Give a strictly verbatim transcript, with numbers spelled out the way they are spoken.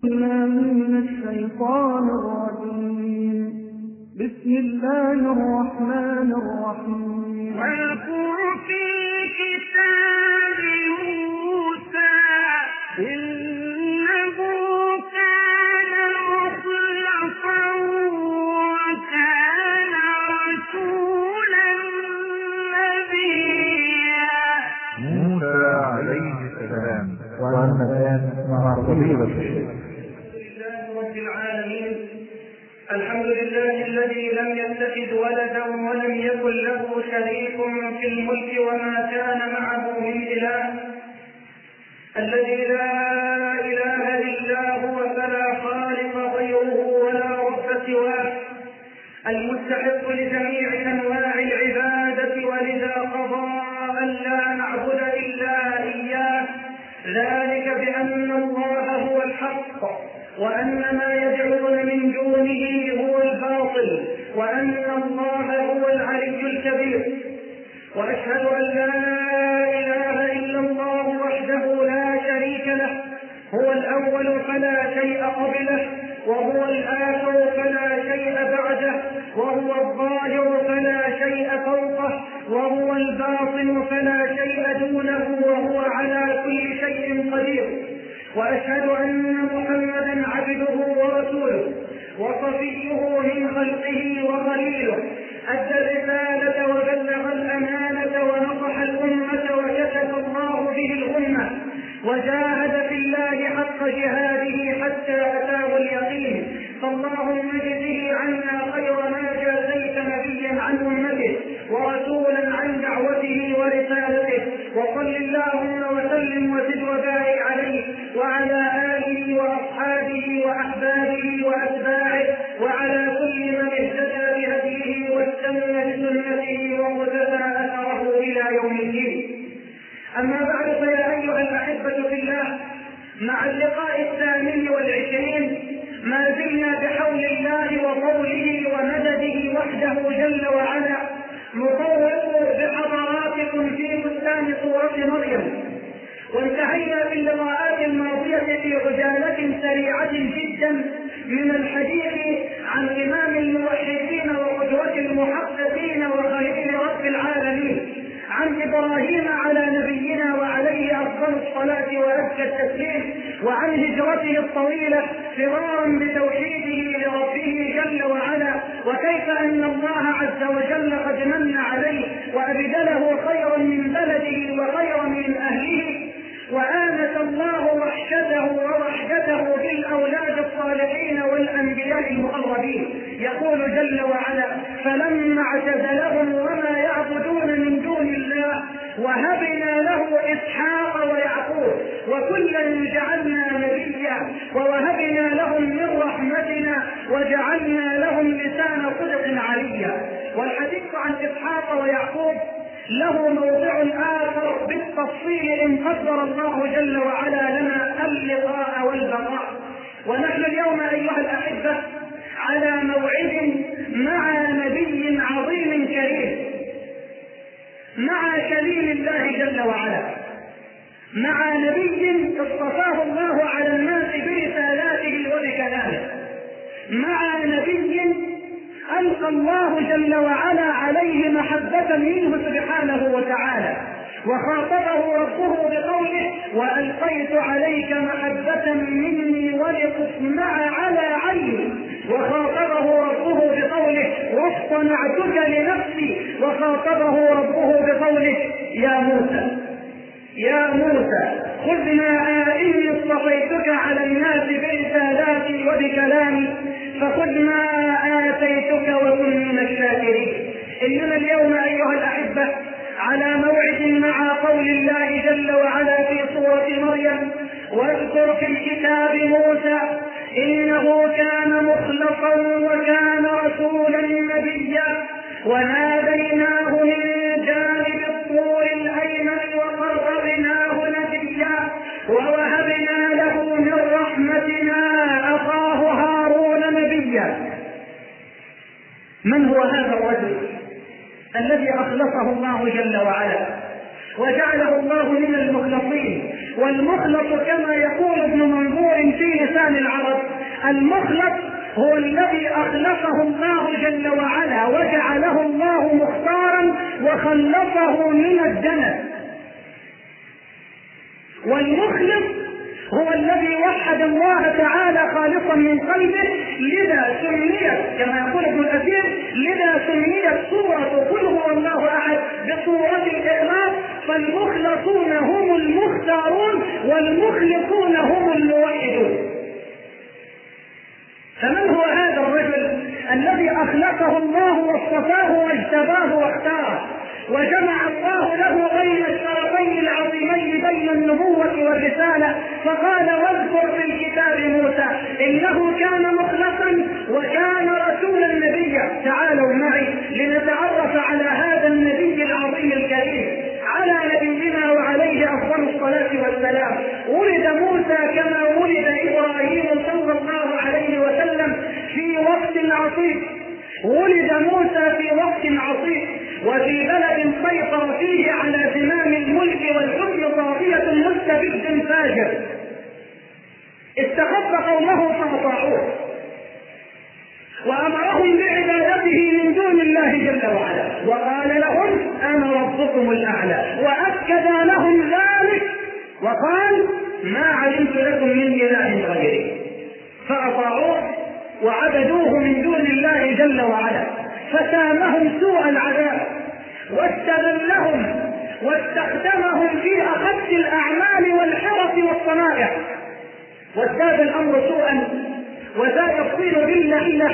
من الشيطان الرجيم. بسم الله الرحمن الرحيم. واذكر في كتاب موسى إنه كان مخلصا وكان رسولا نبيا. موسى عليه السلام وأن كان مع طبيبة الشيء. رب العالمين، الحمد لله الذي لم يتخذ ولدا ولم يكن له شريك في الملك وما كان معه من إله، الذي لا إله إلا هو فلا خالق غيره ولا رب سواه، المستحق لجميع أنواع العبادة، ولذا قضى أن لا نعبد إلا إياه، ذلك بأن الله هو الحق وأن ما يدعون من دونه هو الباطل وأن الله هو العلي الكبير. وأشهد أن لا إله إلا الله وحده لا شريك له، هو الأول فلا شيء قبله، وهو الآخر فلا شيء بعده، وهو الظاهر فلا شيء فوقه، وهو الباطن فلا شيء دونه، وهو على كل شيء قدير. وأشهد أن محمدا عبده ورسوله وصفيه من خلقه وخليله، أدى الرسالة وبلغ الأمانة ونصح الأمة وكشف الله به الأمة، وجاهد في الله حق جهاده حتى أتاه اليقين، فاللهم اجزه عنا خير ما جازيت نبيا عن أمته ورسولا عن دعوته ورسالته، وصل اللهم وسلم وزد وبارك عليه وعلى آله وأصحابه وأحبابه وأتباعه وعلى كل من اهتدى بهديه واستنى بسنته وقتفى أثره إلى يوم الدين. أما بعد، فيا أيها الأحبة في الله، مع اللقاء الثامن والعشرين ما زلنا بحول الله وقوله ومدده وحده جل وعلا نطوف بحضراتكم في بستان سورة مريم، وانتهينا في اللقاءات الماضية في عجالة سريعة جدا من الحديث عن إمام الموحدين وقدوة المحققين وخليل رب العالمين، عن إبراهيم على نبينا وعليه أفضل الصلاة وأزكى التسليم، وعن هجرته الطويلة فرارا بتوحيده لربه جل وعلا، وكيف أن الله عز وجل قد من عليه وأبدله خيرا من بلده وخيرا من أهله، وآنس الله وحشته ووحدته بالأولاد الصالحين والأنبياء المقربين. يقول جل وعلا: فلما اعتزلهم وما يعبدون من دون الله وهبنا له إسحاق ويعقوب وكلا جعلنا نبيا ووهبنا لهم من رحمتنا وجعلنا لهم لسان صدق عليا. والحديث عن إسحاق ويعقوب له موضع آخر بالتفصيل إن قدر الله جل وعلا لنا اللقاء والبقاء. ونحن اليوم أيها الأحبة على موعد مع نبي عظيم كريم، مع كليم الله جل وعلا، مع نبي اصطفاه الله على الناس برسالاته وبكلامه، مع نبي ألقى الله جل وعلا عليه محبة منه سبحانه وتعالى، وخاطبه ربه بقوله: وألقيت عليك محبة مني ولتصنع على عيني، وخاطبه ربه بقوله: واصطنعتك لنفسي، وخاطبه ربه بقوله: يا موسى يا موسى خذ ما إني اصطفيتك على الناس برسالاتي وبكلامي فخذ ما آتيتك وكن من الشاكرين. إننا اليوم أيها الأحبة على موعد مع قول الله جل وعلا في سورة مريم: واذكر في الكتاب موسى إنه كان مخلصا وكان رسولا نبيا وناديناه من جانب الطور الأيمن وقربناه نجيا ووهبنا له من رحمتنا أخاه هارون نبيا. من هو هذا الرجل الذي أخلصه الله جل وعلا وجعله الله من المخلصين؟ والمخلص كما يقول ابن منظور في لسان العرب المخلص هو الذي أخلصه الله جل وعلا وجعله الله مختارا وخلصه من الدنس. والمخلص هو الذي وحد الله تعالى خالصا من قلبه، لذا سميت كما يقول ابن الأثير لذا سميت سورة قل هو الله أحد بسورة الإخلاص، فالمخلصون هم المختارون والمخلصون هم الموحدون. فمن هو هذا الرجل الذي أخلقه الله واصطفاه واجتباه واختاره وجمع الله له بين الشرفين العظيمين بين النبوة والرسالة؟ فقال واذكر في الكتاب موسى إنه كان مخلصا وكان رسولا نبيا. تعالوا معي لنتعرف على هذا النبي العظيم الكريم، على نبينا وعليه أفضل الصلاة والسلام. ولد موسى كما ولد إبراهيم صلى الله عليه وسلم في وقت عصيب، ولد موسى في وقت عصيب وفي بلد سيطر فيه على زمام الملك والحكم طاغية مستبد فاجر، استخف قومه فأطاعوه وأمرهم بعبادته من دون الله جل وعلا، وقال لهم أنا ربكم الأعلى، وأكد لهم ذلك وقال ما علمت لكم من إله غيري، فأطاعوه وعبدوه من دون الله جل وعلا، فسامهم سوء العذاب واستغلهم واستخدمهم في أخذ الأعمال والحرف والصنائع، وازداد الأمر سوءا وزاد الطين بالله